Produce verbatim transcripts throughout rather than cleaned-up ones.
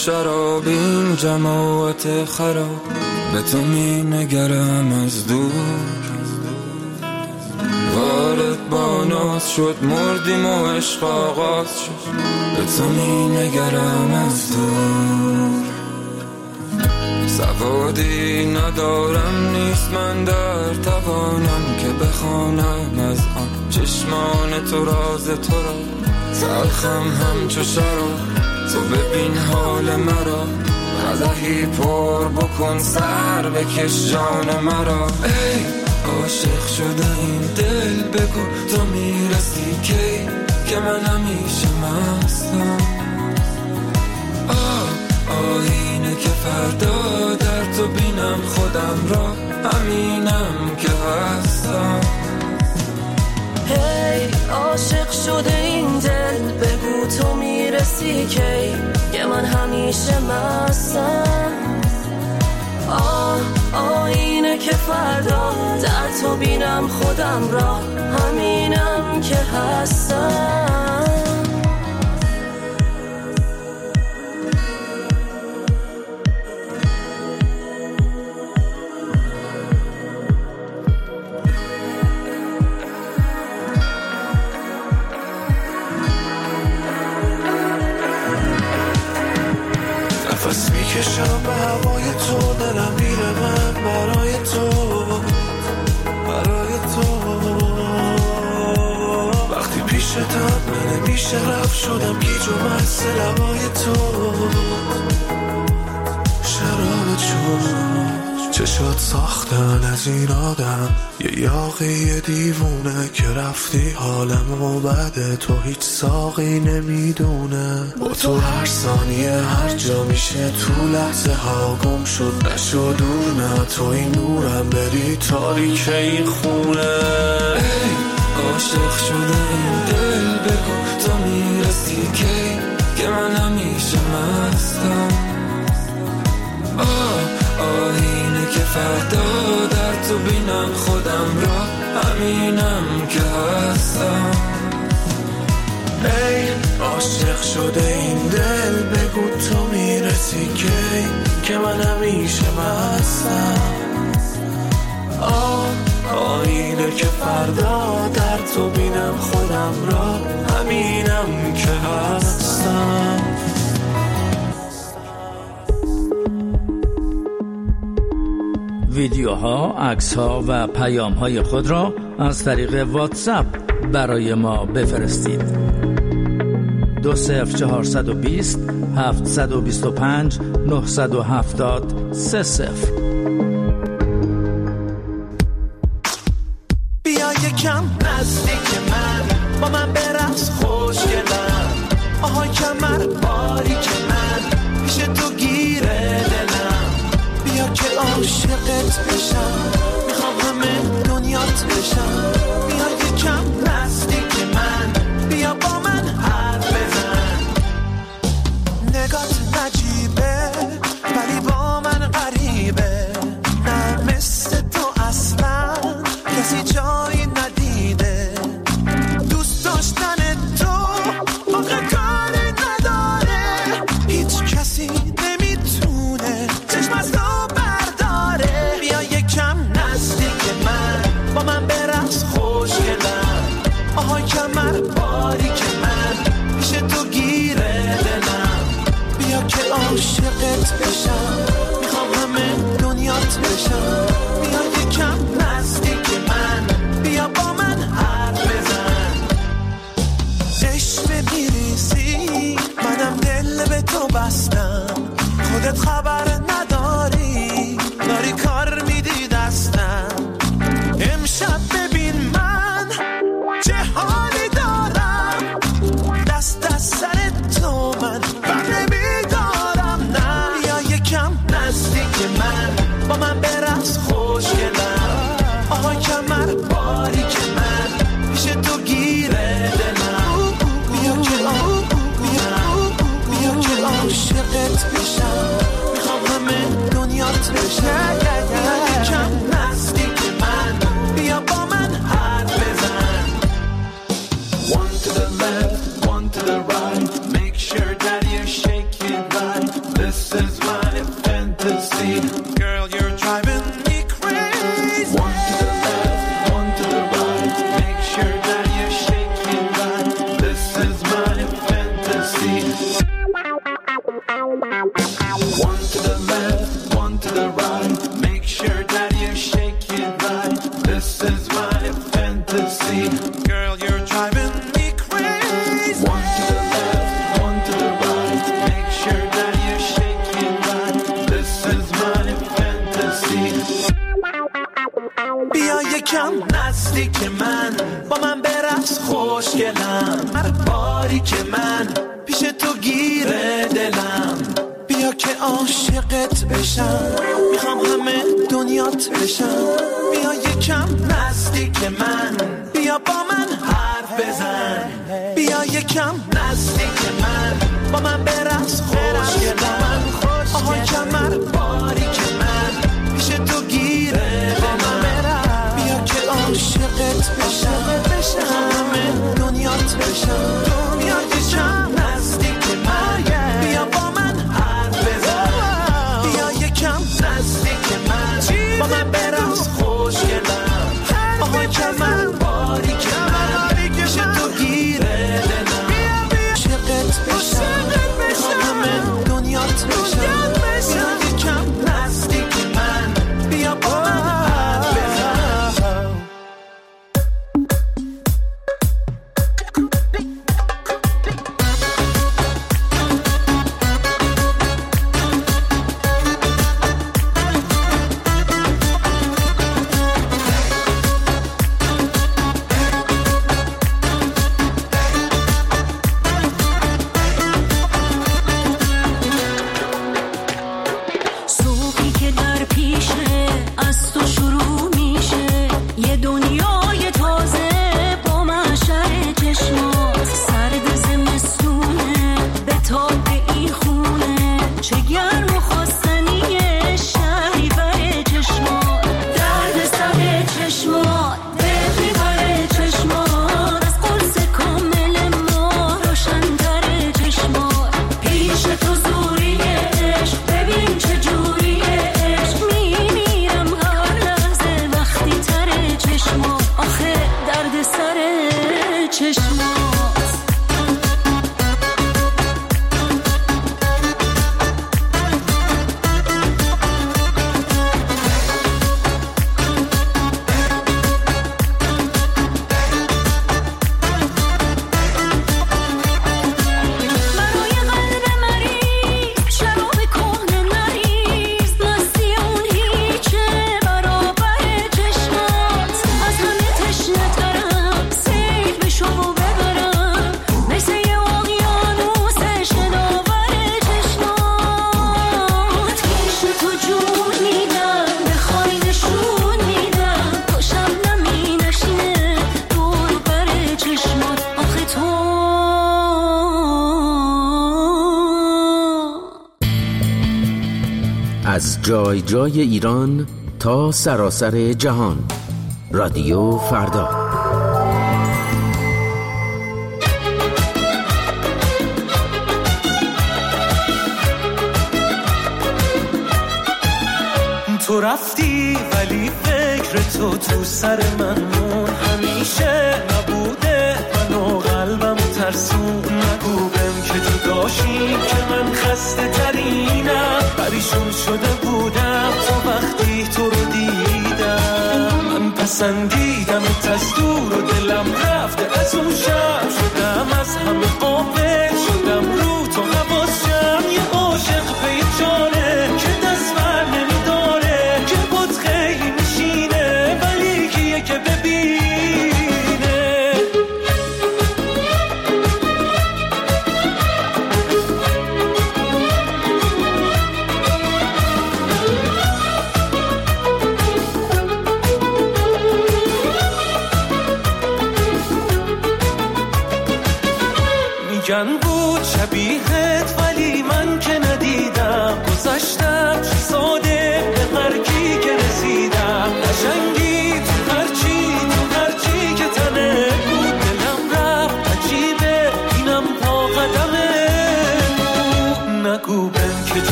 شرابیم جماعت خراب، به تو می نگرم از دور. وارد با ناز شد مردیم و عشق آغاز شد، به تو می نگرم از دور. سوادی ندارم نیست من در توانم که بخوانم از آن چشمان تو راز تو را. تلخم همچو شراب تو ببین حال مرا، قدحی پر بکن سر بکش جان مرا. ای عاشق شده این دل بگو تو میرسی کی، که من همیشه مستم. آه آینه که فردا در تو بینم خودم را، همینم که هستم. هی hey, عاشق شده این دل بگو تو میرسی کی، که من همیشه مستم. آه آینه که فردا در تو بینم خودم را، همینم که هستم. نفس میکشم به هوای تو، دلم میره من برای تو، برای تو. وقتی پیشتم من نمیشه رفت، شدم گیج و مست لبای تو. شراب چون چشات ساختن از این آدم، یه یاقی دیوونه که رفتی حالمو بده، تو هیچ ساقی نمیدونه. با تو هر ثانیه هر جا میشه تو لحظه ها گم شد، نشد دور نه تو این نورم بری تاریک این خونه. ای عاشق شده این دل بگو تو میرسی کی، که من همیشه مستم. آه آینه که فردا در تو بینم خودم را، همینم که هستم. ای عاشق شده این دل بگو تو میرسی کی، که من همیشه مستم. آه آینه که فردا در تو بینم خودم را، همینم که هستم. ویدیوها، عکس‌ها و پیام‌های خود را از طریق واتساپ برای ما بفرستید. دو صفر چهارصد و بیست هفتصد و بیست و پنج نهصد و هفتاد سه صفر. بیا یکم نزدیک من، با من برقص خوشگلم. آهای کمر باریک من، پیش تو گیره دلم. بیا که عاشقت بشم، میخوام همه دنیات بشم. بیا یکم نزدیک من، بیا با من حرف بزن. نگات نجیبه ولی با من غریبه، نه مثل تو اصلا کسی جایی ندیده. دوست داشتن تو آخه کاری نداره، هیچ کسی نمیتونه چشم از تو برداره. بیا یکم نزدیک من، با من برقص خوشگلم. آهای کمر باریک من، پیش تو گیره دلم. بیا که عاشقت بشم، میخوام همه دنیات بشم. بیا یکم نزدیک من، بیا با من حرف بزن. عشق میریزی منم دل به تو بستم، خودت خبر نداری داری کار میدی دستم. امشب ببین من چه حالی دارم، دست از سر تو من بر نمیدارم. نه بیا یکم نزدیک من، با من برقص خوشگلم. آهای کمر باریک من، پیش تو گیره دلم. بیا که آه بیا بیا که عاشقت بشم، میخوام همه دنیات بشم. بیا یکم نزدیک من، بیا با من حرف بزن. One to the left, one to the right, make sure that you shake it right. Girl, you're driving me crazy. One to the left, one to the right. Make sure that you're shaking right. This is my fantasy. One to the left, one to the right. Make sure that you're shaking right. This is my fantasy. Girl, you're driving me crazy. One to the left, one to the right. Make sure that you're shaking right. This is my fantasy. بیا یکم نزدیک من، با من برقص خوشگلم. هر باری که من پیش تو گیره دلم، بیا که عاشقت بشم. میخوام همه دنیات بشم. بیا یکم نزدیک من، بیا با من حرف بزن. بیا یکم نزدیک من، با من برقص خوشگلم. آها کمر باری که من پیش تو گیره دلم، بیا که عاشقت بشم. همه دنیات بشم. بیا یکم نزدیک من، بیا با من حرف بزن. بیا یکم نزدیک من، با من برقص خوشگلم. آها کمر باری که من پیش تو گیره دلم، عاشقت بشم. همه دنیات بشم. بیا یکم نزدیک من، بیا با من حرف بزن. صبحی که در پیشه از تو شروع میشه، یه دنیای تازه با محشر چشمات. سرد زمستونه به تاب این خونه، چه گرم و خواستنیه شهریور چشمات. درد سر چشمات، دل میبره چشمات. از قرص کامل ما روشن‌تر چشمات. پیش تو زوریه عشق، ببین چه جوریه عشق. میمیرم هر لحظه وقتی تر چشمات. آخه درد سر چشمات. برای قلب مریض شراب کهنه نریز. مستی اون هیچه برابر چشمات. از همه تشنه ترم، سیل بشو و ببرم. مثل یه اقیانوس شناور چشمات. پیش تو جون میدم، بخوای نشون میدم. تو شبنمی نشینه دور بر چشمات. آخه تو از جای جای ایران تا سراسر جهان، رادیو فردا. تو رفتی ولی فکر تو تو سر من مون. همیشه نبوده من و قلبم ترسون. نگو بهم که تو داشتی که من خسته ترینم. پریشون شده بودم تو وقتی تو رو دیدم. من پسندیدم از دور و دلم رفته از اون شب. شدم از همه قابل، شدم رو تو حواسم. یه عاشق پیچانه که دست بر نمیداره، که بود خیلی میشینه ولی کیه که ببینه.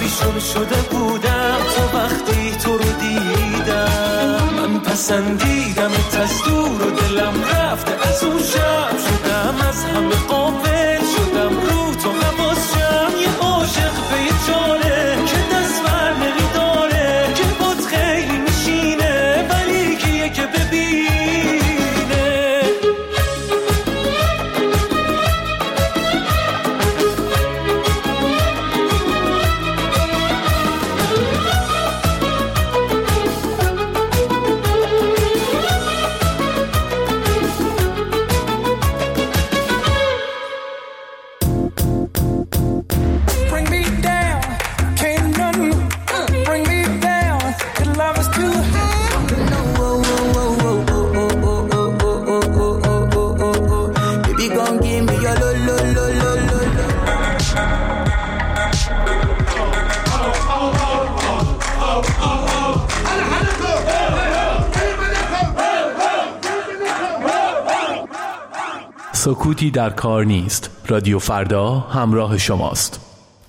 پریشون شده بودم تا وقتی تو رو دیدم. من پسندیدم از دور و دلم رفته از اون شب، شدم از همه قافل شدم رو تو حواسم. یه عاشق به یه جانه که دست بر نمیداره، که بود خیلی میشینه ولی کیه که ببینه. سکوتی در کار نیست. رادیو فردا همراه شماست.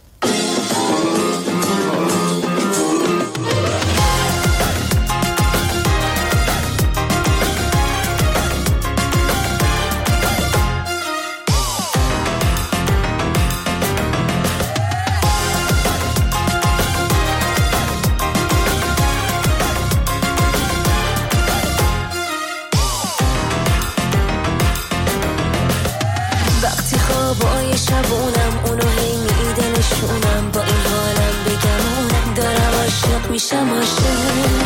خوابای شبونم اونو هی میده نشونم، با این حالم بگمونم دارم عاشق میشم عاشق.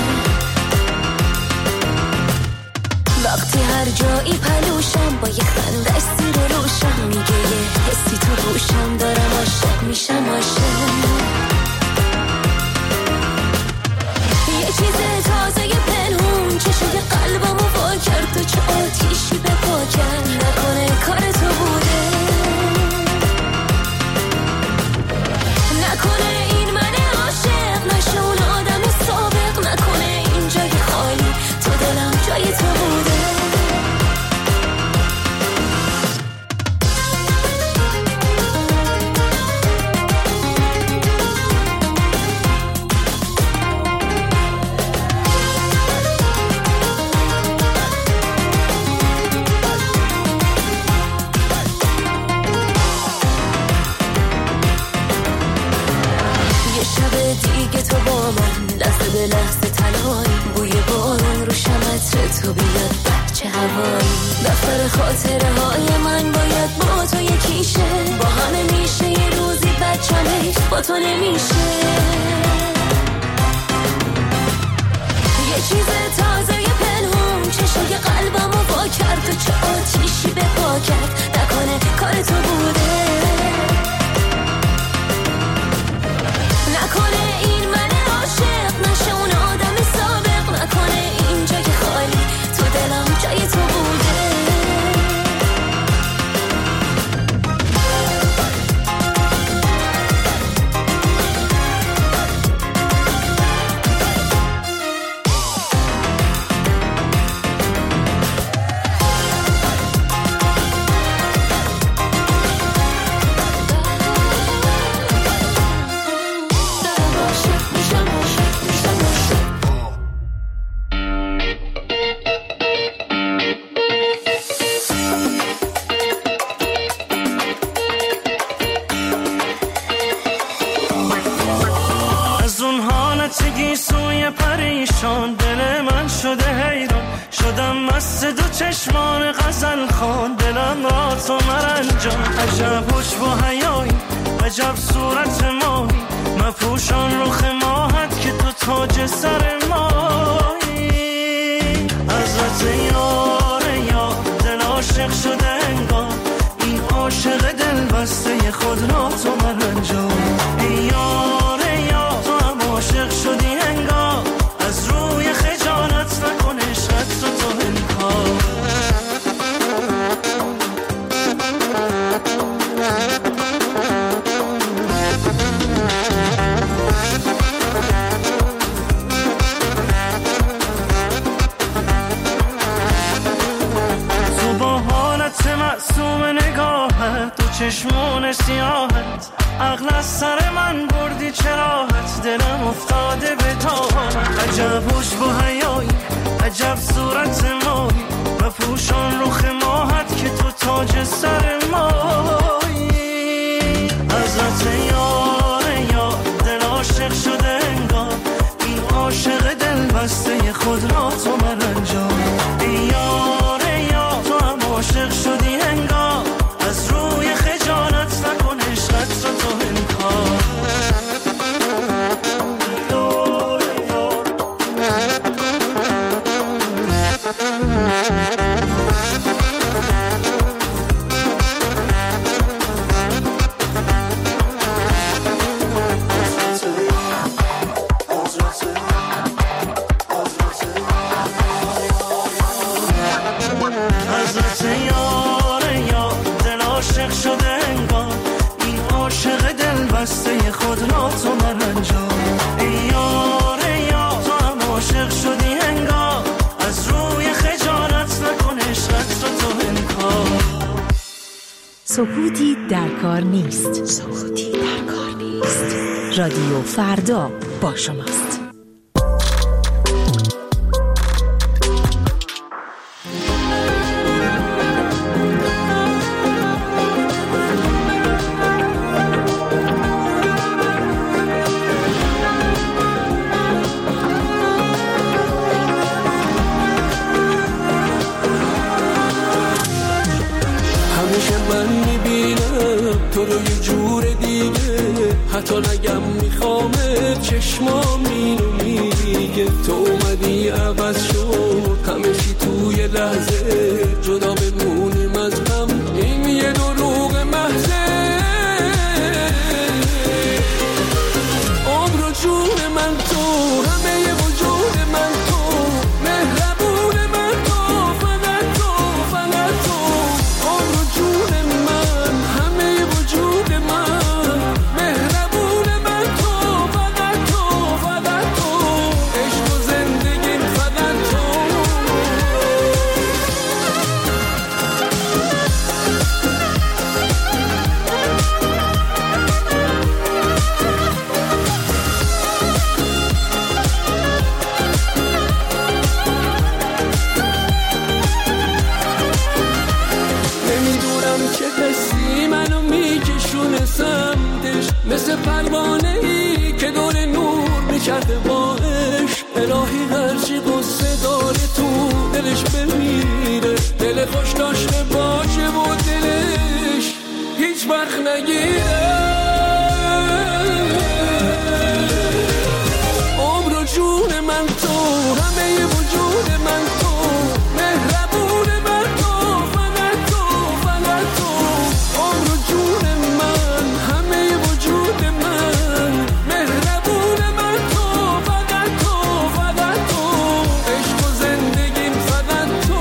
وقتی هر جایی پلوشم با یه خنده سیر روشم، میگه یه حسی تو گوشم دارم عاشق میشم عاشق. یه چیز تازه یه پنهون چشوی قلبمو وا کرد، تو چه آتیشی به پا کرد، نکنه کار تو بوده، نکنه این من عاشق نشه اون آدم سابق، نکنه این جای خالی تو دلم جای تو بوده. دیگه تو با من لحظه به لحظه تنهایی، بوی بارون رو شمتر تو بیاد بچه هوایی. دفتر خاطره های من باید با تو یکیشه، با همه میشه یه روزی بچم حیف با تو نمیشه. یه چیز تازه یه پنهون چشای قلبمو وا کرد، و چه آتیشی به پا کرد، نکنه کار تو بوده، نکنه این من عاشق نشه اون آدم سابق، نکنه این جای خالی تو دلم جای تو بوده. سوی پریشان دل من شده حیران، شدم مست دو چشمان غزل خوان، دلم را تو مرنجان. عجب هوش و حیایی، عجب صورت ماهی، مپوشان رخ ماهت که تو تاج سر ماهی. حضرت یار یار دل عاشق شده انگار، این عاشق دل بسته خود را تو مرنجان. یار یار تو هم عاشق شدی انگار، از روی خجالت نکن عشقت تو تو انکار. چه راحت دلم افتاده به تاهم. عجب خوش با حیایی، عجب صورت مایی و پوشان رخ ماهت که تو تاج سر مایی. حضرت یاره یا دل عاشق شده انگار، این عاشق دل بسته خود را تو من انجام. یاره یا تو هم عاشق شدی انگار، از روی خجالت نکن عشقت را تو انکار. سکوتی در کار نیست. سکوتی در کار نیست. رادیو فردا با شماست. تو رو یه جور دیگه، حتی نگم میخوامت چشمام اینو میگه. تو اومدی عوض شد همه چی توی لحظه، جدا بمونیم از هم این یه دروغ محضه. عمر و جون من تو، همه ی وجود من تو، مهربون من تو، فقط تو، فقط تو. عمر و جون من، همه ی وجود من، مهربون من تو، فقط تو، فقط تو. عشق و زندگیم فقط تو. مثل پروانه‌ای که دور نور میچرده باش. الهی هرچی قصه داره تو دلش بمیره، دل خوش داشته باشه و دلش هیچ وقت نگیره. عمر و جون من تو، همه ی وجود من تو، مهربون من تو، فقط تو، فقط تو. عمر و جون من، همه ی وجود من، مهربون من تو، فقط تو، فقط تو. عشق و زندگیم فقط تو.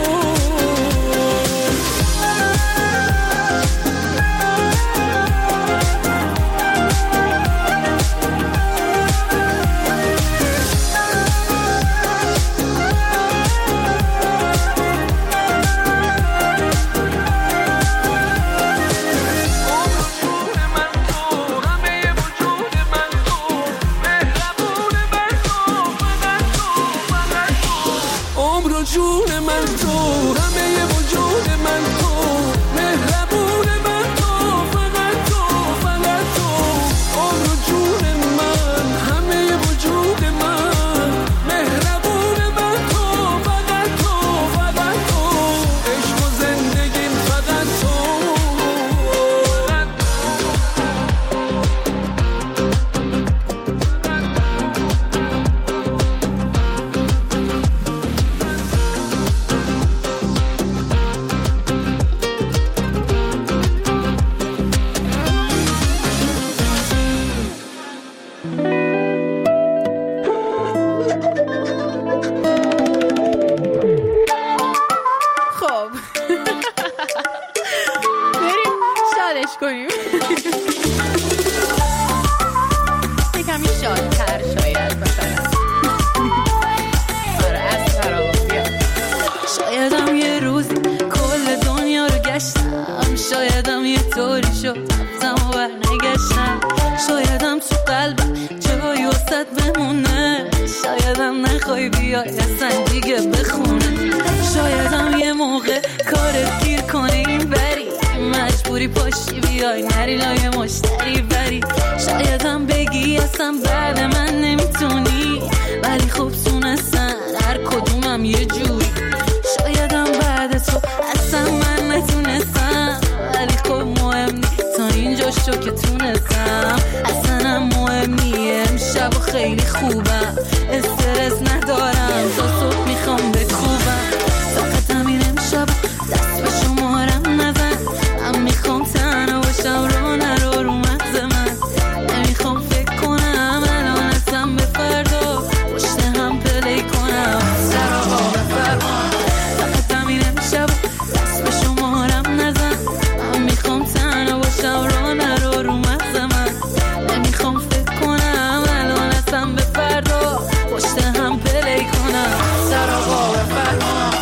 واسط بمونه، شایدم نخوای بیای اصلا دیگه بخونه، شایدم یه موقع کارت گیر کنه این بری، مجبوری پاشی بیای نری لای مشتری بری، شایدم بگی اصلا بعد من نمیتونی، ولی خوب تونستن هر کدومم یه جوری، شایدم بعد تو اصلا من نتونستم، ولی خب مهم نیست تا اینجا شو که تونستم، اصلا هم مهم نیه امشب و خیلی خوبم، استرس ندارم تا صبح میخوام بکوبم، فقط همین امشب دست به شمارم نزن، من میخوام تنها باشم رو نرو رو مغز من، نمیخوام فکر کنم الان اصلا به فردا پشت هم پلی کنم، سر آقا بفرما، فقط همین امشب دست به شمارم نزن، من میخوام تنها باشم رو نرو رو مغز من، نمیخوام فکر کنم الان اصلا به فردا پشت هم پلی کنم، سر آقا بفرما.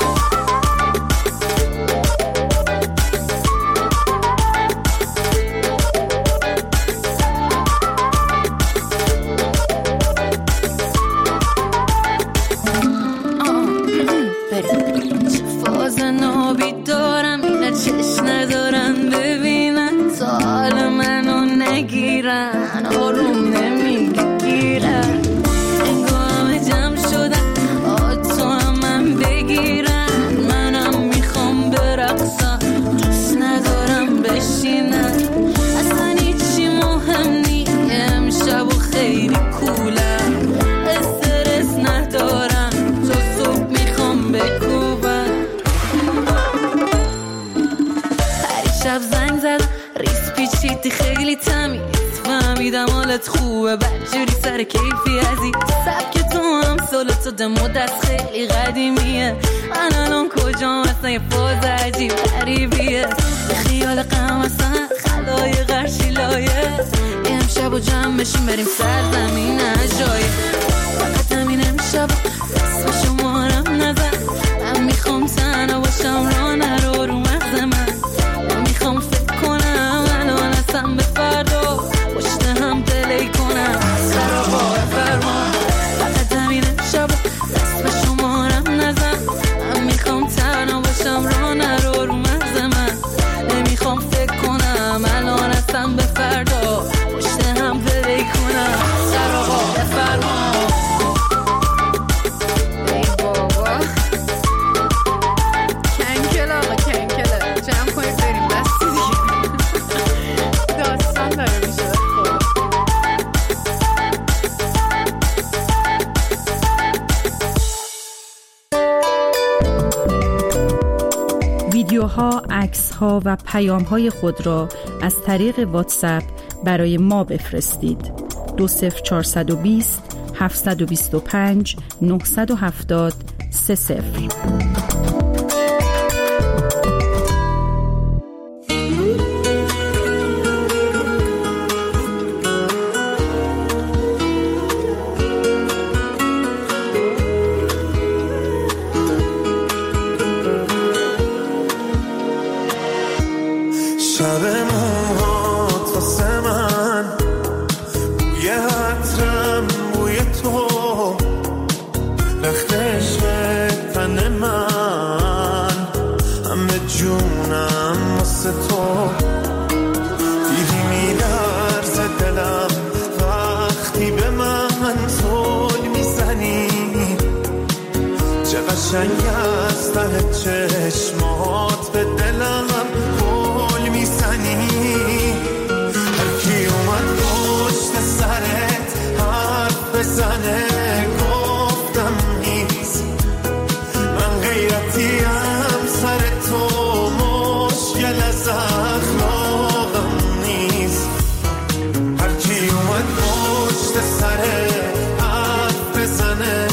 خیلی تمیز فهمیدم حالت خوبه بدجوری سر کیفی عزیز سبک تو هم سالتو دمو دست خیلی قدیمیه من الان کجا اصلا یه فاز عجیب قریبیه به خیال قم اصلا خلای غرشی لایه یه امشب و جمع بشیم بریم سرزمین عجایب فقط همین امشب دست به شمارم نزن من میخوام تنها باشم را نرو رو مغز من نمیخوام فکر کنم الان اصلا به فردا پشت هم پلی کنم سر آقا فرمان فقط همین امشب دست به شمارم نزن من میخوام تنها باشم را نرو رو مغز من نمیخوام فکر کنم الان اصلا به فردا پشت هم پلی کنم سر آقا فرمان ای بابا کنکل آقا کنکله جمع کنید بریم بستی دیگه داستان داره میشه ویدیوها، عکس‌ها و پیام‌های خود را از طریق واتساپ برای ما بفرستید. دو صفر چهارصد و بیست هفتصد و بیست و پنج نهصد و هفتاد سه صفر. قشنگ از ته چشمات به دلم گل میزنی هر کی اومد پشت سرت حرف بزنه گفتم نیست من غیرتیم سر تو مشکل از اخلاقم نیست هر کی اومد پشت سرت حرف بزنه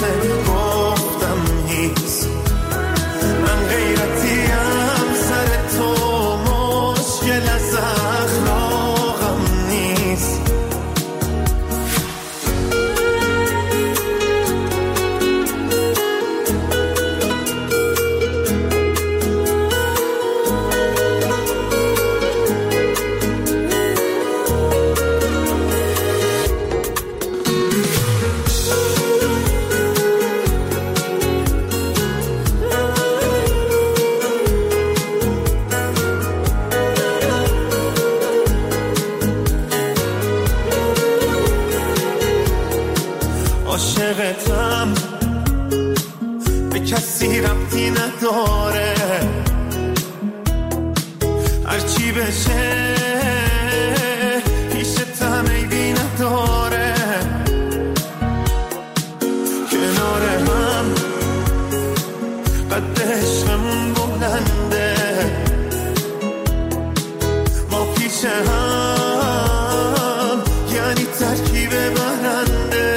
عاشقتم به کسی ربطی نداره، هرچی بشه پیشتم عیبی نداره، کنار هم قد عشقمون بلنده، ما پیش هم یعنی ترکیب برنده،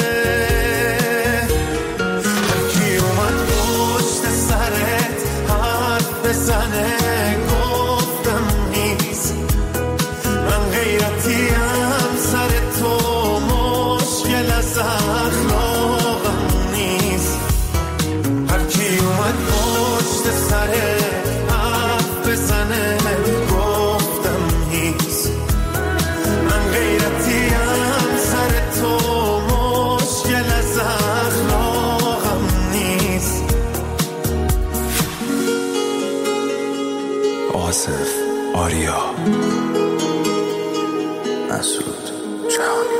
هر کی اومد پشت سرت حرف بزنه گفتم نیست، من غیرتیم سر تو مشکل از اخلاقم نیست، هر کی اومد پشت سرت حرف بزنه گفتم نیست، من غیرتیم سر تو مشکل از اخلاقم نیست. آصف آریا مسعود جهانی.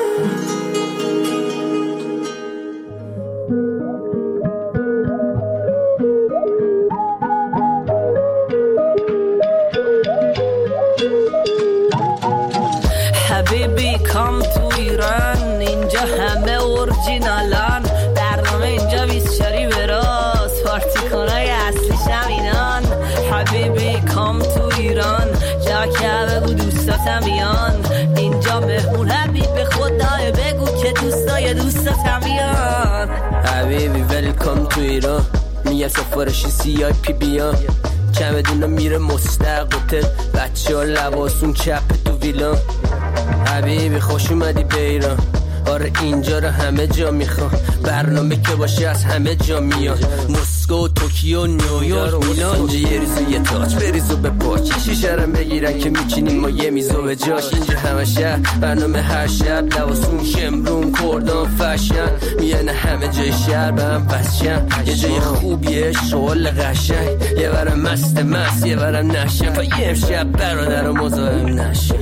حبیبی کام تو ایران، اینجا همه اورجینالان، برنامه اینجا بیست چاری به راست، پارتی کنای اصلی شمینان. حبیبی کام تو ایران، جا که بگو دوستاتم بیان، اینجا مهمون حبیب خدای بگو که دوستای دوستاتم بیان. حبیبی ویلکام تو ایران، میگه سفارشی سی آی پی بیان، چمدونا میره مستقبل، بچه ها لباسون چپ تو ویلان. حبیبی خوش اومدی به ایران، آره اینجا رو همه جا میخوام، برنامه که باشه از همه جا میان، مسکو، توکیو، نیویورک، میلان. اینجا یه ریزو یه تاج بریزو به پاک، شیشه رم بگیرن که میچینیم ما یه میزو به جاش. اینجا همه شهر برنامه هر شب، لباسون شمرون کردان فشن، میانه همه جای شهر به هم بسشن، یه جای خوبیه شغل قشنگ، یه برم مست مست یه برم نشن، تا یه امشب برادر و مزاحم نشن.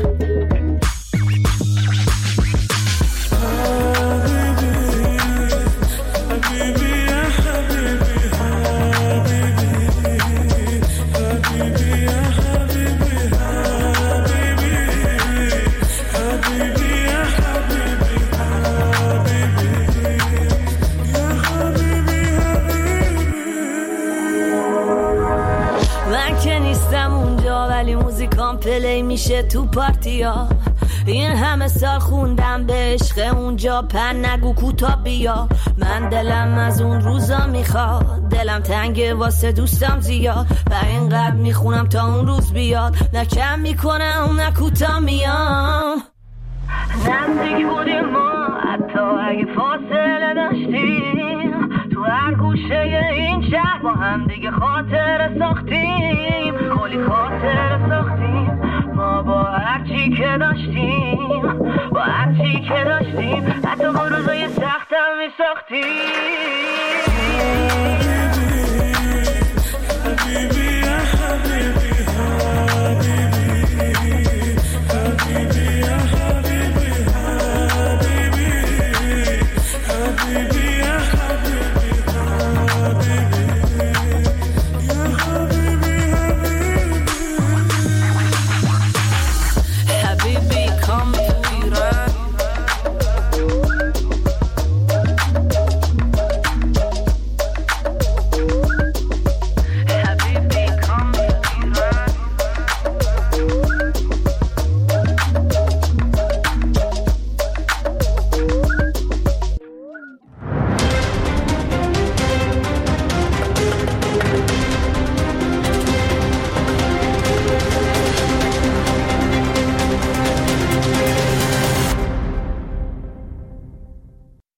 موزیکام پلی میشه تو پارتیا، این همه سال خوندم به عشق اونجا، پر نگو کوتا بیا، من دلم از اون روزا میخواد، دلم تنگه واسه دوستم زیاد، و اینقدر میخونم تا اون روز بیاد، نه کم میکنم نه کوتا میام. نزدیک بودیم ما حتی اگه فاصله داشتیم، تو هر گوشه این شهر با هم دیگه خاطر ساختیم، کلی خاطر ساختیم ما با هرچی که داشتیم، با هرچی که داشتیم، حتی با روزای سختم می ساختیم.